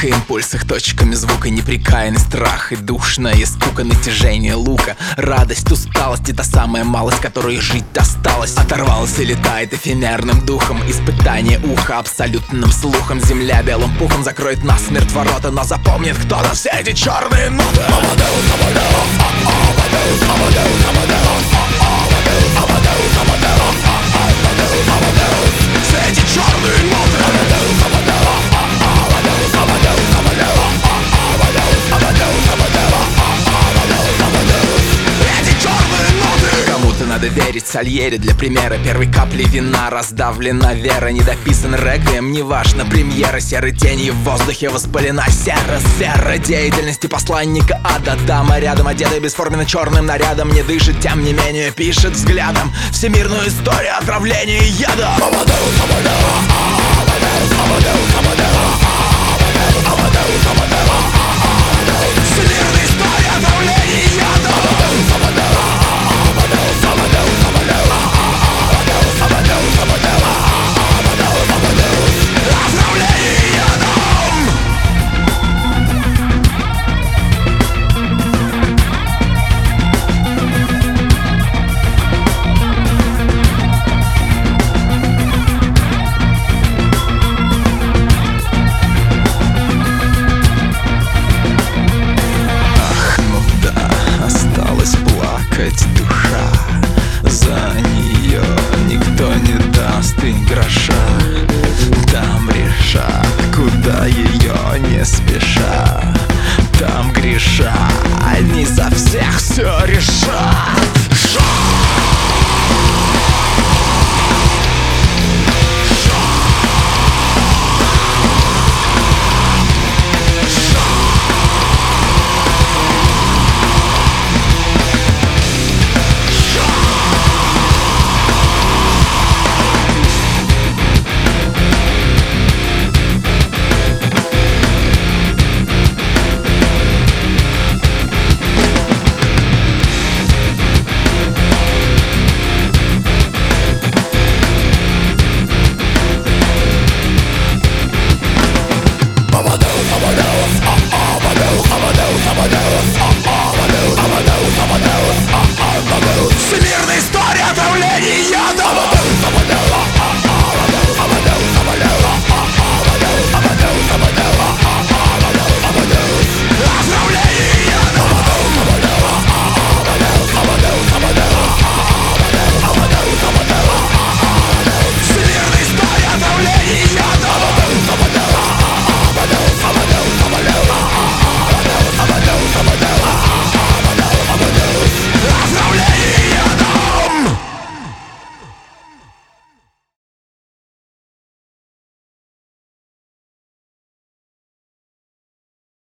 ах, и импульсах, точками звука, непрекаянный страх и душное скука, натяжение лука, радость, усталость и та самая малость, которой жить осталось. Оторвалась и летает эфемерным духом, испытание уха абсолютным слухом. Земля белым пухом закроет насмерть ворота, но запомнит кто-то все эти черные ноты. Все эти черные ноты. Кому-то надо верить, Сальери для примера. Первой капли вина раздавлена вера. Недописан реквием, неважно, премьера. Серой тени в воздухе воспалена сера. Сфера деятельности посланника ада. Дама рядом, одетая бесформенно черным нарядом, не дышит, тем не менее пишет взглядом всемирную историю отравления и яда. Всемирная история отравления и яда. Душа, за нее никто не даст и гроша. Там решат, куда ее не спеша. Там греша, они за всех все решат.